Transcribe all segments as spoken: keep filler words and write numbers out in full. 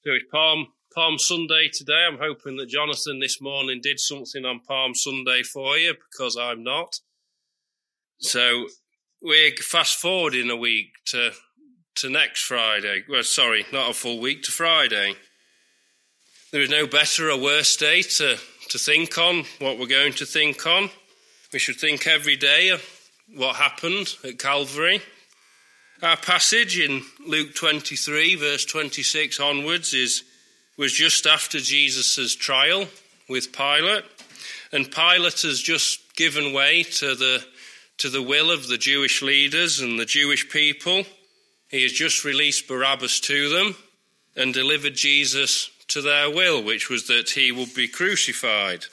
So it's Palm Palm Sunday today. I'm hoping that Jonathan this morning did something on Palm Sunday for you, because I'm not. So we're fast forwarding a week to to next Friday. Well, sorry, not a full week, to Friday. There is no better or worse day to, to think on what we're going to think on. We should think every day of what happened at Calvary. Our passage in Luke twenty-three, verse twenty-six onwards, is was just after Jesus' trial with Pilate. And Pilate has just given way to the to the will of the Jewish leaders and the Jewish people. He has just released Barabbas to them and delivered Jesus to their will, which was that he would be crucified.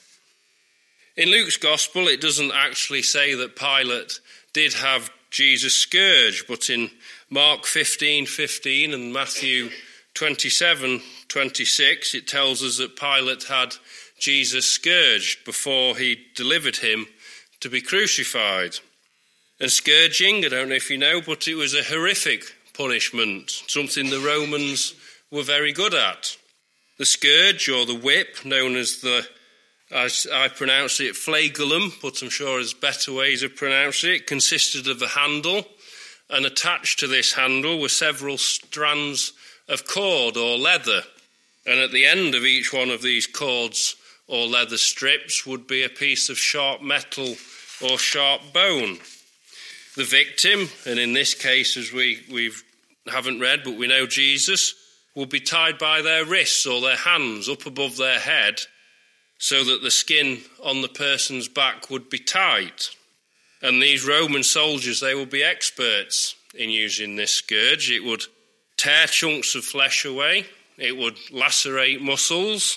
In Luke's gospel, it doesn't actually say that Pilate did have Jesus scourged, but in Mark fifteen fifteen and Matthew twenty-seven twenty-six, it tells us that Pilate had Jesus scourged before he delivered him to be crucified. And scourging, I don't know if you know, but it was a horrific punishment, something the Romans were very good at. The scourge, or the whip, known as the, as I pronounce it, flagellum, but I'm sure there's better ways of pronouncing it, consisted of a handle, and attached to this handle were several strands of cord or leather. And at the end of each one of these cords or leather strips would be a piece of sharp metal or sharp bone. The victim, and in this case, as we we've, haven't read, but we know Jesus, would be tied by their wrists or their hands up above their head so that the skin on the person's back would be tight. And these Roman soldiers, they would be experts in using this scourge. It would tear chunks of flesh away. It would lacerate muscles.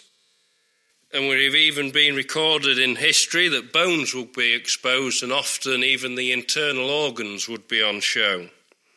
And we've even been recorded in history that bones would be exposed, and often even the internal organs would be on show.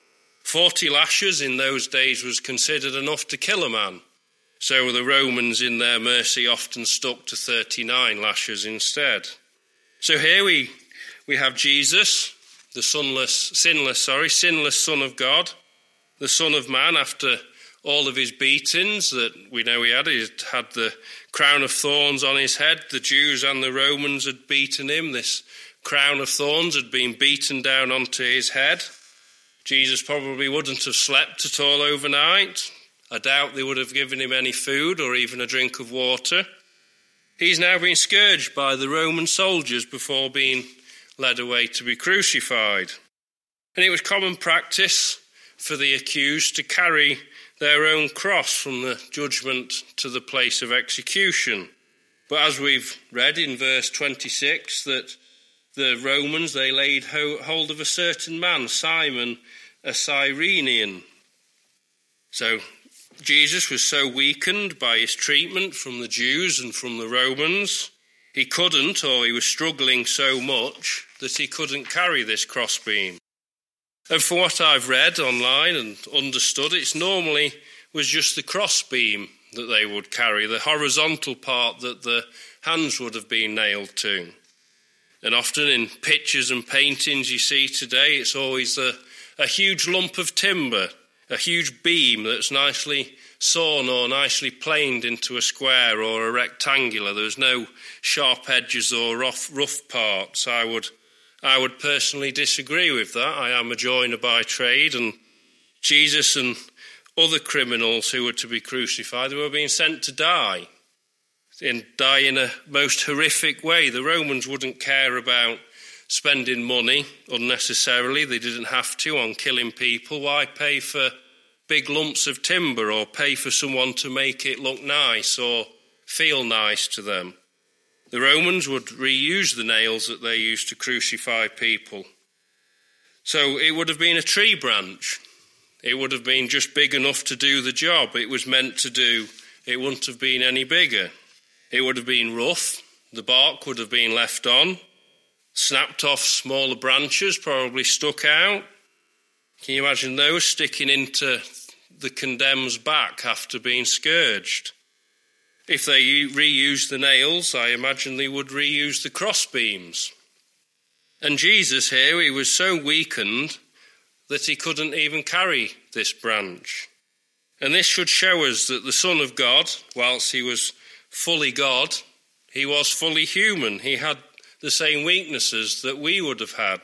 Forty lashes in those days was considered enough to kill a man. So the Romans, in their mercy, often stuck to thirty-nine lashes instead. So here we we have Jesus, the sonless, sinless, sorry, sinless Son of God, the Son of Man, after all of his beatings that we know he had. He had the crown of thorns on his head. The Jews and the Romans had beaten him. This crown of thorns had been beaten down onto his head. Jesus probably wouldn't have slept at all overnight. I doubt they would have given him any food or even a drink of water. He's now been scourged by the Roman soldiers before being led away to be crucified. And it was common practice for the accused to carry their own cross from the judgment to the place of execution. But as we've read in verse twenty-six, that the Romans, they laid hold of a certain man, Simon, a Cyrenian. So Jesus was so weakened by his treatment from the Jews and from the Romans, he couldn't, or he was struggling so much that he couldn't carry this crossbeam. And from what I've read online and understood, it's normally was just the crossbeam that they would carry, the horizontal part that the hands would have been nailed to. And often in pictures and paintings you see today, it's always a, a huge lump of timber, a huge beam that's nicely sawn or nicely planed into a square or a rectangular. There's no sharp edges or rough, rough parts. I would I would personally disagree with that. I am a joiner by trade, and Jesus and other criminals who were to be crucified, they were being sent to die, and die in a most horrific way. The Romans wouldn't care about spending money unnecessarily. They didn't have to on killing people. Why pay for big lumps of timber or pay for someone to make it look nice or feel nice to them? The Romans would reuse the nails that they used to crucify people. So it would have been a tree branch. It would have been just big enough to do the job it was meant to do. It wouldn't have been any bigger. It would have been rough. The bark would have been left on. Snapped off smaller branches, probably stuck out. Can you imagine those sticking into the condemned's back after being scourged? If they reused the nails, I imagine they would reuse the crossbeams. And Jesus here, he was so weakened that he couldn't even carry this branch. And this should show us that the Son of God, whilst he was fully God, he was fully human. He had the same weaknesses that we would have had.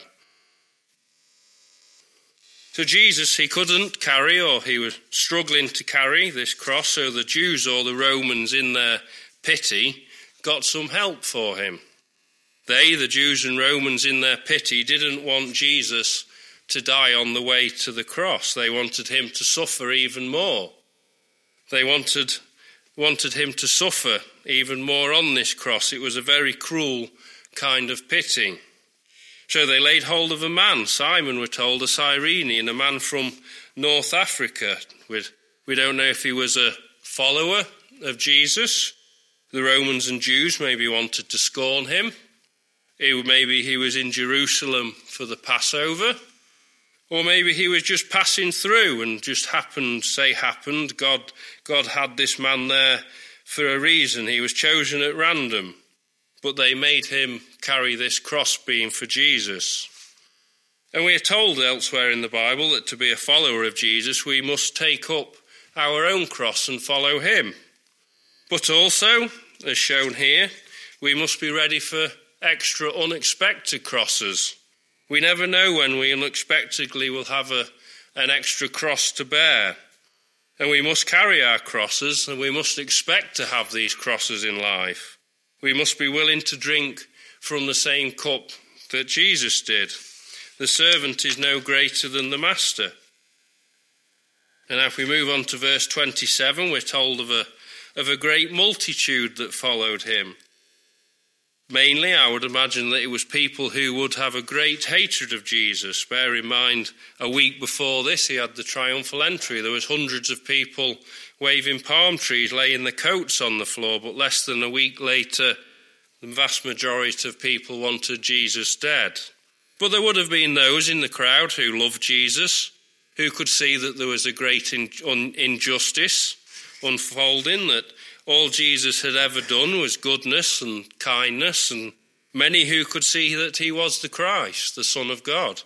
So Jesus, he couldn't carry, or he was struggling to carry this cross, so the Jews or the Romans in their pity got some help for him. They, the Jews and Romans in their pity, didn't want Jesus to die on the way to the cross. They wanted him to suffer even more. They wanted, wanted him to suffer even more on this cross. It was a very cruel kind of pity. So they laid hold of a man, Simon, we're told, a Cyrenian, a man from North Africa. We'd, we don't know if he was a follower of Jesus. The Romans and Jews maybe wanted to scorn him. It, maybe he was in Jerusalem for the Passover. Or maybe he was just passing through and just happened, say happened, God, God had this man there for a reason. He was chosen at random. But they made him carry this cross beam for Jesus. And we are told elsewhere in the Bible that to be a follower of Jesus, we must take up our own cross and follow him. But also, as shown here, we must be ready for extra unexpected crosses. We never know when we unexpectedly will have a, an extra cross to bear. And we must carry our crosses, and we must expect to have these crosses in life. We must be willing to drink from the same cup that Jesus did. The servant is no greater than the master. And now if we move on to verse twenty-seven, we're told of a, of a great multitude that followed him. Mainly, I would imagine that it was people who would have a great hatred of Jesus. Bear in mind, a week before this, he had the triumphal entry. There was hundreds of people waving palm trees, laying their coats on the floor, but less than a week later, the vast majority of people wanted Jesus dead. But there would have been those in the crowd who loved Jesus, who could see that there was a great in, un, injustice unfolding, that all Jesus had ever done was goodness and kindness, and many who could see that he was the Christ, the Son of God.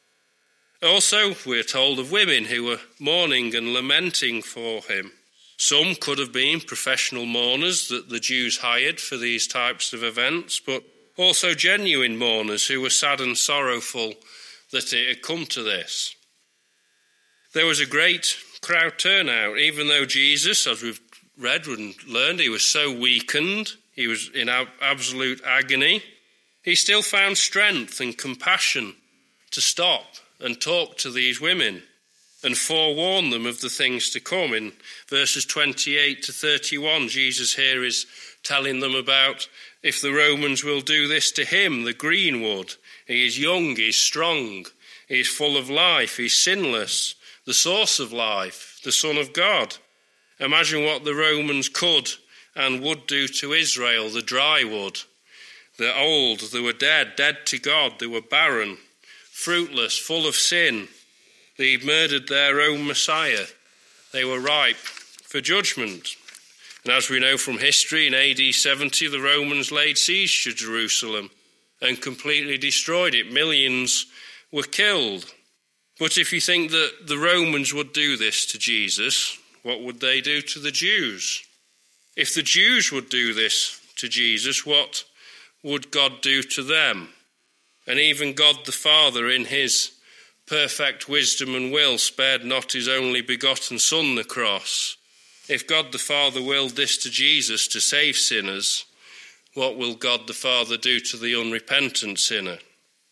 Also, we're told of women who were mourning and lamenting for him. Some could have been professional mourners that the Jews hired for these types of events, but also genuine mourners who were sad and sorrowful that it had come to this. There was a great crowd turnout, even though Jesus, as we've read and learned, he was so weakened, he was in absolute agony, he still found strength and compassion to stop and talk to these women and forewarn them of the things to come. In verses twenty-eight to thirty-one, Jesus here is telling them about if the Romans will do this to him, the greenwood. He is young, he's strong, he's full of life, he's sinless, the source of life, the Son of God. Imagine what the Romans could and would do to Israel, the dry wood. They're old, they were dead, dead to God, they were barren, fruitless, full of sin. They murdered their own Messiah. They were ripe for judgment. And as we know from history, in A D seventy, the Romans laid siege to Jerusalem and completely destroyed it. Millions were killed. But if you think that the Romans would do this to Jesus, what would they do to the Jews? If the Jews would do this to Jesus, what would God do to them? And even God the Father, in his perfect wisdom and will, spared not his only begotten Son, the cross. If God the Father willed this to Jesus to save sinners, what will God the Father do to the unrepentant sinner?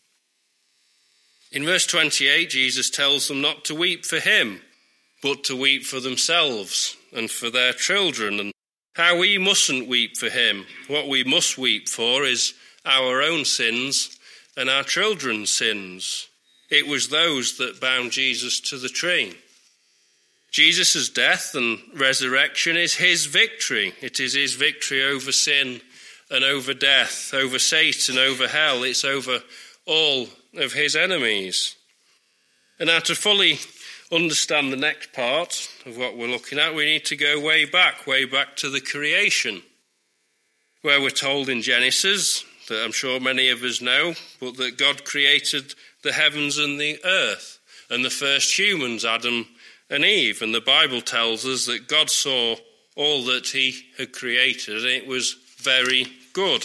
In verse twenty-eight, Jesus tells them not to weep for him, but to weep for themselves and for their children, and how we mustn't weep for him. What we must weep for is our own sins and our children's sins. It was those that bound Jesus to the tree. Jesus' death and resurrection is his victory. It is his victory over sin and over death, over Satan, over hell. It's over all of his enemies. And now to fully understand the next part of what we're looking at, we need to go way back, way back to the creation, where we're told in Genesis, that I'm sure many of us know, but that God created the heavens and the earth, and the first humans, Adam and Eve. And the Bible tells us that God saw all that he had created, and it was very good.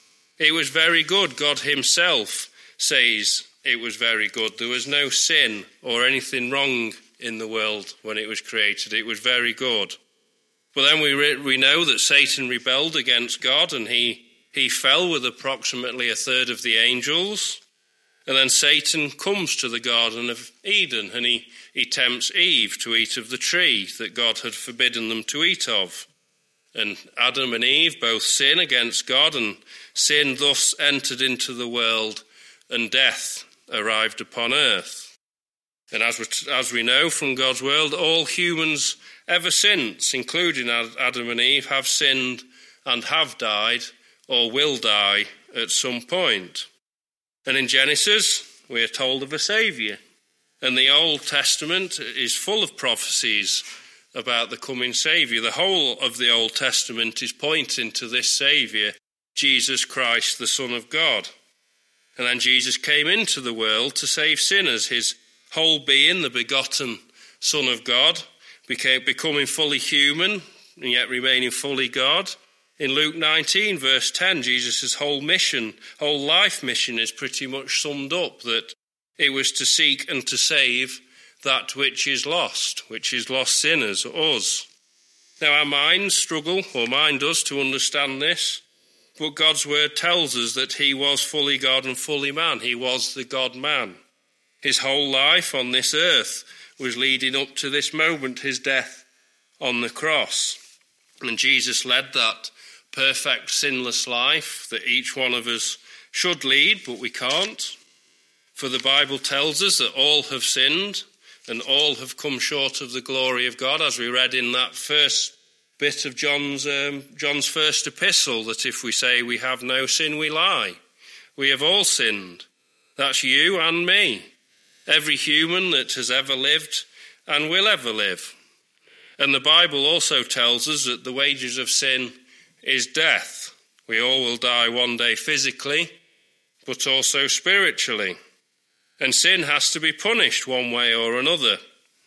It was very good. God himself says it was very good. There was no sin or anything wrong in the world when it was created. It was very good. But then we re- we know that Satan rebelled against God, and he, he fell with approximately a third of the angels. And then Satan comes to the Garden of Eden, and he, he tempts Eve to eat of the tree that God had forbidden them to eat of. And Adam and Eve both sin against God, and sin thus entered into the world, and death arrived upon earth. And as we, as we know from God's word, all humans ever since, including Adam and Eve, have sinned and have died or will die at some point. And in Genesis, we are told of a Saviour. And the Old Testament is full of prophecies about the coming Saviour. The whole of the Old Testament is pointing to this Saviour, Jesus Christ, the Son of God. And then Jesus came into the world to save sinners. His whole being, the begotten Son of God, became becoming fully human and yet remaining fully God. In Luke nineteen, verse ten, Jesus' whole mission, whole life mission is pretty much summed up, that it was to seek and to save that which is lost, which is lost sinners, us. Now our minds struggle, or mind us, to understand this, but God's word tells us that he was fully God and fully man. He was the God-man. His whole life on this earth was leading up to this moment, his death on the cross. And Jesus led that perfect, sinless life that each one of us should lead, but we can't. For the Bible tells us that all have sinned and all have come short of the glory of God, as we read in that first bit of John's um, John's first epistle, that if we say we have no sin, we lie. We have all sinned. That's you and me. Every human that has ever lived and will ever live. And the Bible also tells us that the wages of sin is death. We all will die one day physically, but also spiritually. And sin has to be punished one way or another.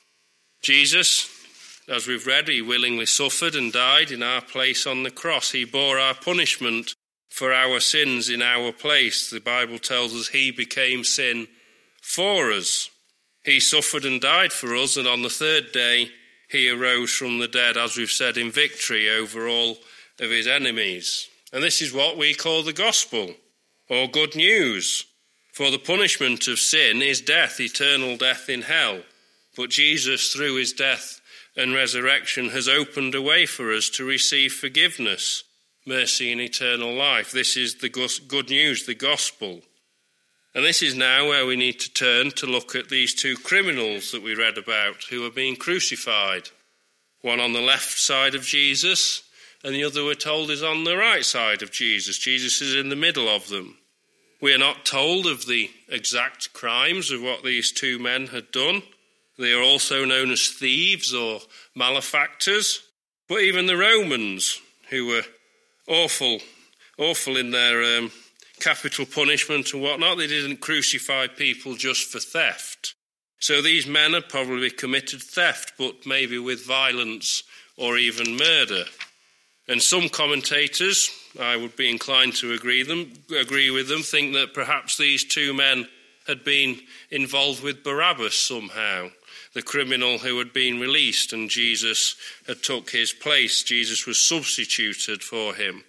Jesus, as we've read, he willingly suffered and died in our place on the cross. He bore our punishment for our sins in our place. The Bible tells us he became sin for us. He suffered and died for us, and on the third day he arose from the dead, as we've said, in victory over all of his enemies. And this is what we call the gospel, or good news. For the punishment of sin is death, eternal death in hell. But Jesus, through his death and resurrection, has opened a way for us to receive forgiveness, mercy and eternal life. This is the good news, the gospel. And this is now where we need to turn to look at these two criminals that we read about who are being crucified. One on the left side of Jesus, and the other, we're told, is on the right side of Jesus. Jesus is in the middle of them. We are not told of the exact crimes of what these two men had done. They are also known as thieves or malefactors. But even the Romans, who were awful, awful in their um, capital punishment and whatnot, they didn't crucify people just for theft. So these men had probably committed theft, but maybe with violence or even murder. And some commentators, I would be inclined to agree them, agree with them, think that perhaps these two men had been involved with Barabbas somehow, the criminal who had been released, and Jesus had took his place. Jesus was substituted for him.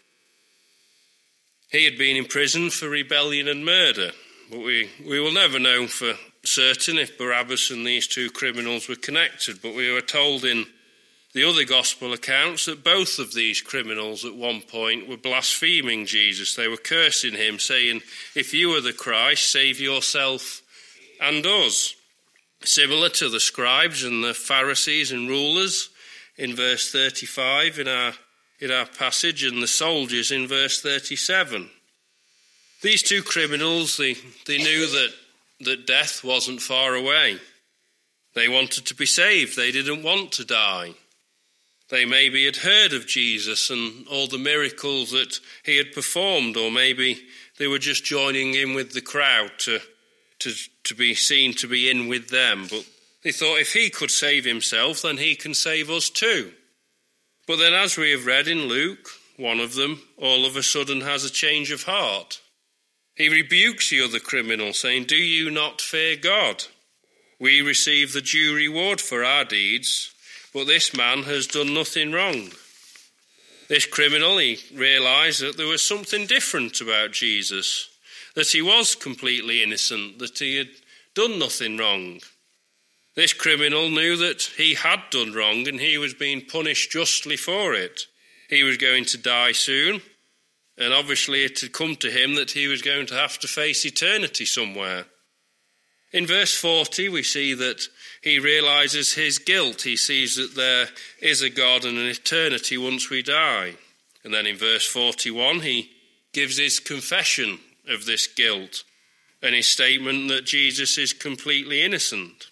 He had been in prison for rebellion and murder, but we, we will never know for certain if Barabbas and these two criminals were connected, but we were told in the other gospel accounts that both of these criminals at one point were blaspheming Jesus. They were cursing him, saying, "If you are the Christ, save yourself and us." Similar to the scribes and the Pharisees and rulers in verse thirty-five in our, in our passage, and the soldiers in verse thirty-seven. These two criminals, they, they knew that, that death wasn't far away. They wanted to be saved. They didn't want to die. They maybe had heard of Jesus and all the miracles that he had performed, or maybe they were just joining in with the crowd to, to, to be seen to be in with them. But They thought if he could save himself, then he can save us too. But then, as we have read in Luke, one of them all of a sudden has a change of heart. He rebukes the other criminal, saying, "Do you not fear God? We receive the due reward for our deeds, but this man has done nothing wrong." This criminal, he realised that there was something different about Jesus, that he was completely innocent, that he had done nothing wrong. This criminal knew that he had done wrong and he was being punished justly for it. He was going to die soon, and obviously it had come to him that he was going to have to face eternity somewhere. In verse forty, we see that he realises his guilt. He sees that there is a God and an eternity once we die. And then in verse forty-one, he gives his confession of this guilt and his statement that Jesus is completely innocent.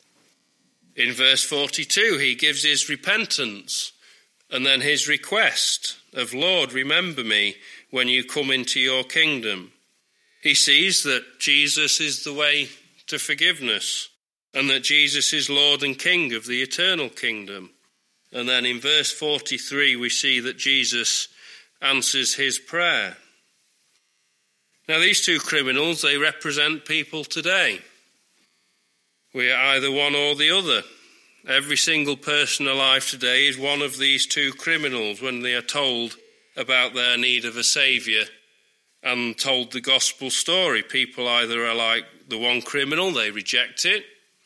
In verse forty-two, he gives his repentance and then his request of, "Lord, remember me when you come into your kingdom." He sees that Jesus is the way to forgiveness, and that Jesus is Lord and King of the eternal kingdom. And then in verse forty-three, we see that Jesus answers his prayer. Now, these two criminals, they represent people today. We are either one or the other. Every single person alive today is one of these two criminals when they are told about their need of a saviour and told the gospel story. People either are like the one criminal, they reject it,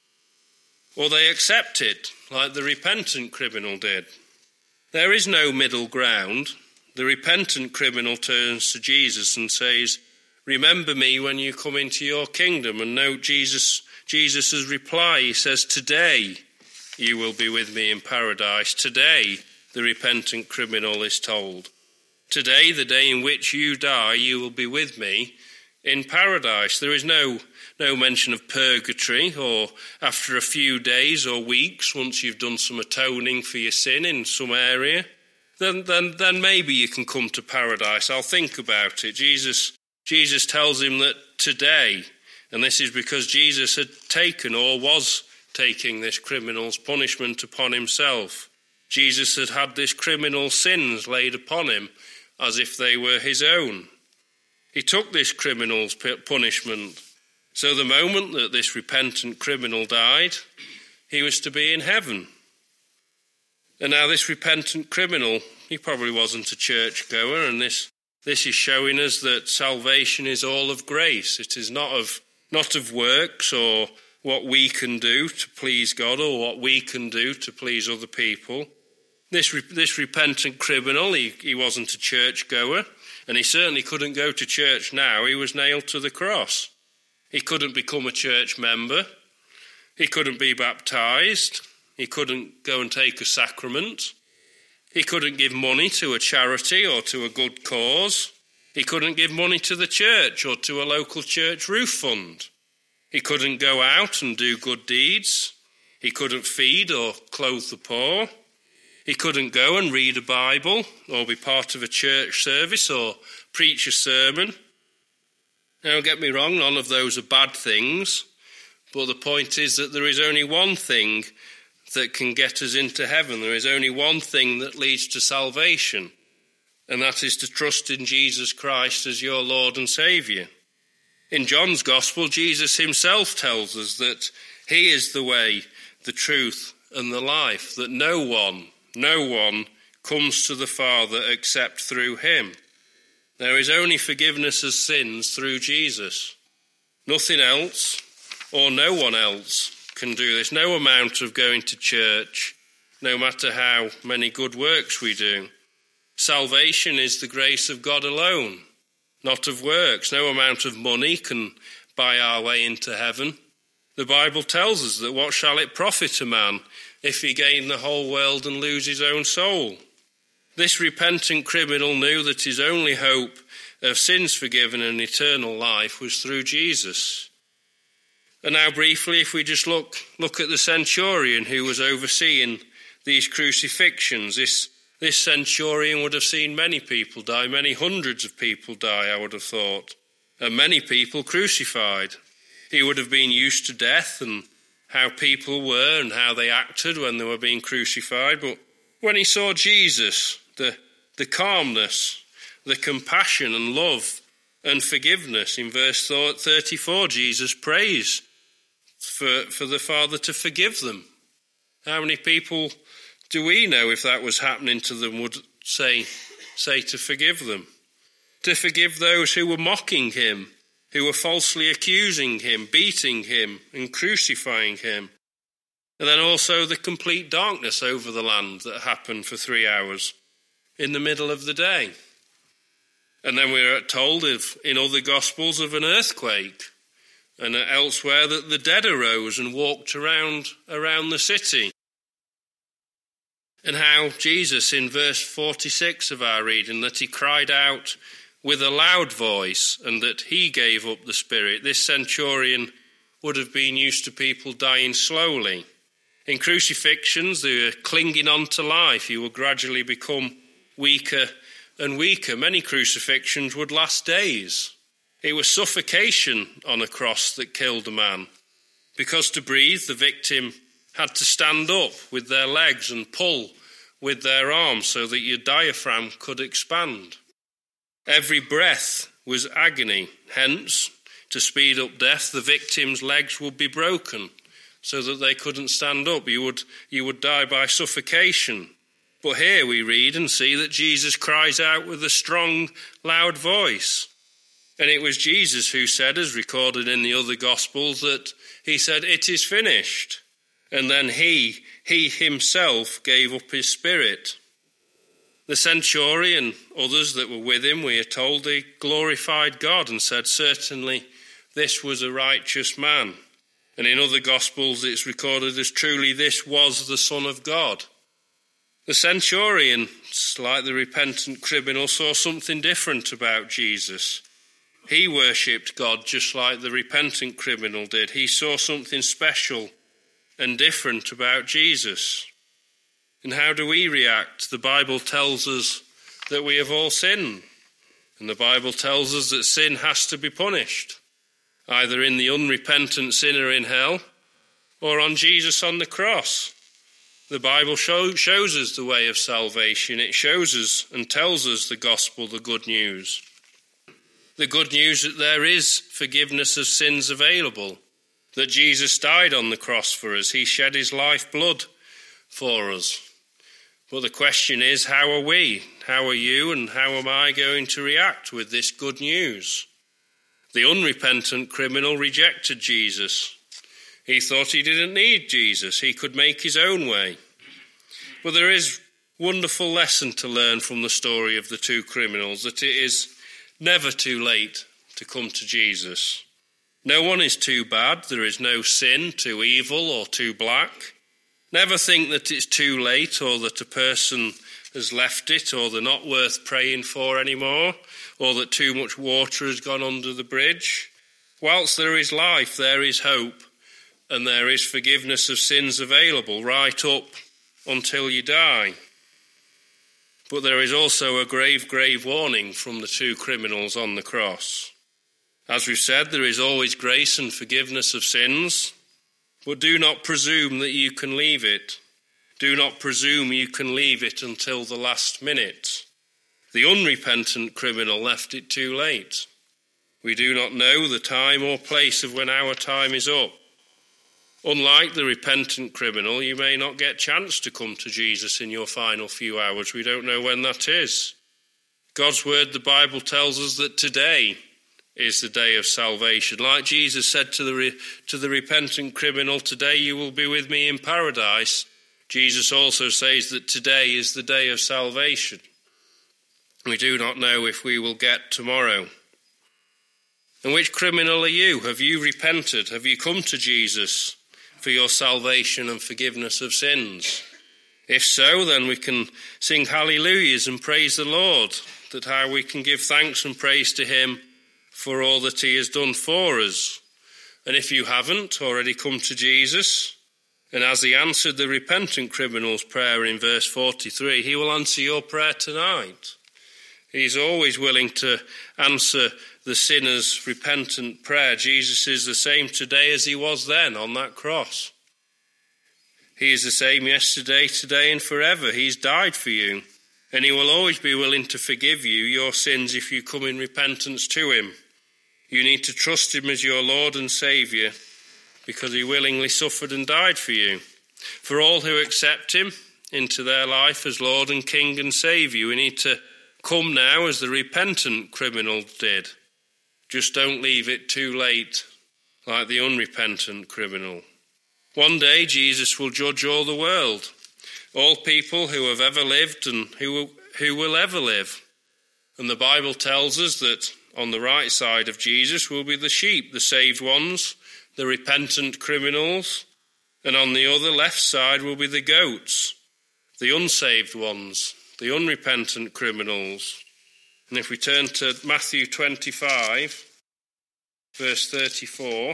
or they accept it, like the repentant criminal did. There is no middle ground. The repentant criminal turns to Jesus and says, "Remember me when you come into your kingdom." And note Jesus, Jesus' reply. He says, "Today you will be with me in paradise." Today, the repentant criminal is told. Today, the day in which you die, you will be with me in paradise. There is no no mention of purgatory, or after a few days or weeks, once you've done some atoning for your sin in some area, then then then maybe you can come to paradise. I'll think about it. Jesus Jesus tells him that today, and this is because Jesus had taken or was taking this criminal's punishment upon himself. Jesus had had this criminal's sins laid upon him as if they were his own. He took this criminal's punishment. So the moment that this repentant criminal died, he was to be in heaven. And now this repentant criminal, he probably wasn't a churchgoer, and this, this is showing us that salvation is all of grace. It is not of, not of works or what we can do to please God or what we can do to please other people. This this repentant criminal, he, he wasn't a churchgoer, and he certainly couldn't go to church now. He was nailed to the cross. He couldn't become a church member. He couldn't be baptized. He couldn't go and take a sacrament. He couldn't give money to a charity or to a good cause. He couldn't give money to the church or to a local church roof fund. He couldn't go out and do good deeds. He couldn't feed or clothe the poor. He couldn't go and read a Bible or be part of a church service or preach a sermon. Now, don't get me wrong, none of those are bad things, but the point is that there is only one thing that can get us into heaven. There is only one thing that leads to salvation, and that is to trust in Jesus Christ as your Lord and Saviour. In John's Gospel, Jesus himself tells us that he is the way, the truth, and the life, that no one, no one comes to the Father except through him. There is only forgiveness of sins through Jesus. Nothing else, or no one else, can do this. No amount of going to church, no matter how many good works we do. Salvation is the grace of God alone, not of works. No amount of money can buy our way into heaven. The Bible tells us that what shall it profit a man if he gain the whole world and lose his own soul? This repentant criminal knew that his only hope of sins forgiven and eternal life was through Jesus. And now briefly, if we just look look at the centurion who was overseeing these crucifixions, this, this centurion would have seen many people die, many hundreds of people die, I would have thought, and many people crucified. He would have been used to death and how people were and how they acted when they were being crucified. But when he saw Jesus, the, the calmness, the compassion and love and forgiveness, in verse thirty-four, Jesus prays for, for the Father to forgive them. How many people do we know, if that was happening to them, would say, say to forgive them? To forgive those who were mocking him, who were falsely accusing him, beating him and crucifying him. And then also the complete darkness over the land that happened for three hours in the middle of the day. And then we're told of, in other Gospels of an earthquake, and elsewhere that the dead arose and walked around, around the city. And how Jesus, in verse forty-six of our reading, that he cried out with a loud voice and that he gave up the spirit. This centurion would have been used to people dying slowly. In crucifixions, they were clinging on to life. He would gradually become weaker and weaker. Many crucifixions would last days. It was suffocation on a cross that killed a man. Because to breathe, the victim had to stand up with their legs and pull with their arms so that your diaphragm could expand. Every breath was agony. Hence, to speed up death, the victim's legs would be broken so that they couldn't stand up. You would, you would die by suffocation. But here we read and see that Jesus cries out with a strong, loud voice. And it was Jesus who said, as recorded in the other Gospels, that he said, "It is finished." And then he, he himself gave up his spirit. The centurion, others that were with him, we are told, they glorified God and said, "Certainly this was a righteous man." And in other Gospels it's recorded as, "Truly this was the Son of God." The centurion, like the repentant criminal, saw something different about Jesus. He worshipped God just like the repentant criminal did. He saw something special and different about Jesus. And how do we react? The Bible tells us that we have all sinned. And the Bible tells us that sin has to be punished, either in the unrepentant sinner in hell or on Jesus on the cross. The Bible show, shows us the way of salvation. It shows us and tells us the gospel, the good news. The good news that there is forgiveness of sins available, that Jesus died on the cross for us. He shed his life blood for us. But the question is, how are we, how are you, and how am I going to react with this good news? The unrepentant criminal rejected Jesus. He thought he didn't need Jesus. He could make his own way. But there is a wonderful lesson to learn from the story of the two criminals, that it is never too late to come to Jesus. No one is too bad. There is no sin too evil or too black. Never think that it's too late, or that a person has left it, or they're not worth praying for anymore, or that too much water has gone under the bridge. Whilst there is life, there is hope, and there is forgiveness of sins available right up until you die. But there is also a grave, grave warning from the two criminals on the cross. As we've said, there is always grace and forgiveness of sins, but do not presume that you can leave it. Do not presume you can leave it until the last minute. The unrepentant criminal left it too late. We do not know the time or place of when our time is up. Unlike the repentant criminal, you may not get a chance to come to Jesus in your final few hours. We don't know when that is. God's word, the Bible, tells us that today is the day of salvation. Like Jesus said to the re- to the repentant criminal, "Today you will be with me in paradise." Jesus also says that today is the day of salvation. We do not know if we will get tomorrow. And which criminal are you? Have you repented? Have you come to Jesus for your salvation and forgiveness of sins? If so, then we can sing hallelujahs and praise the Lord, that how we can give thanks and praise to him for all that he has done for us. And if you haven't already come to Jesus, and as he answered the repentant criminal's prayer in verse forty-three, he will answer your prayer tonight. He's always willing to answer the sinner's repentant prayer. Jesus is the same today as he was then on that cross. He is the same yesterday, today, and forever. He's died for you, and he will always be willing to forgive you your sins if you come in repentance to him. You need to trust him as your Lord and Saviour, because he willingly suffered and died for you. For all who accept him into their life as Lord and King and Saviour, we need to come now as the repentant criminal did. Just don't leave it too late, like the unrepentant criminal. One day Jesus will judge all the world, all people who have ever lived and who will, who will ever live. And the Bible tells us that on the right side of Jesus will be the sheep, the saved ones, the repentant criminals, and on the other left side will be the goats, the unsaved ones, the unrepentant criminals. And if we turn to Matthew twenty-five, verse thirty-four,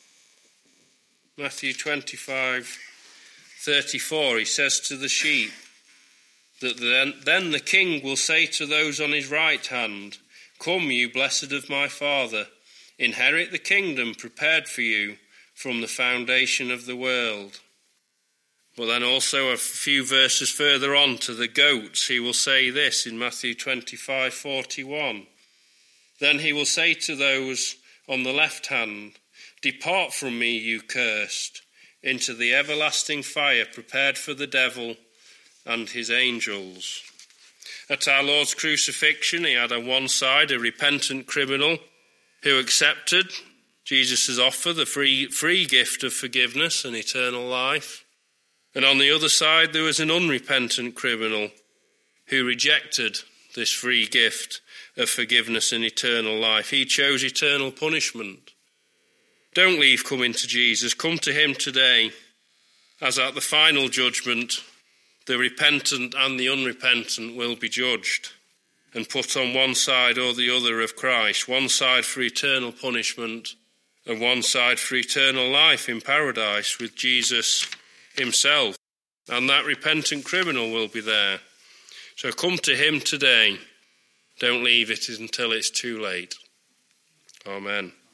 Matthew twenty-five, thirty-four, he says to the sheep that then, then the king will say to those on his right hand, "Come, you blessed of my Father, inherit the kingdom prepared for you from the foundation of the world." But then also a few verses further on to the goats, he will say this in Matthew twenty-five, forty-one. Then he will say to those on the left hand, "Depart from me, you cursed, into the everlasting fire prepared for the devil and his angels." At our Lord's crucifixion, he had on one side a repentant criminal who accepted Jesus' offer, the free, free gift of forgiveness and eternal life. And on the other side, there was an unrepentant criminal who rejected this free gift of forgiveness and eternal life. He chose eternal punishment. Don't leave coming to Jesus. Come to him today, as at the final judgment, the repentant and the unrepentant will be judged and put on one side or the other of Christ, one side for eternal punishment and one side for eternal life in paradise with Jesus himself. And that repentant criminal will be there. So come to him today. Don't leave it until it's too late. Amen.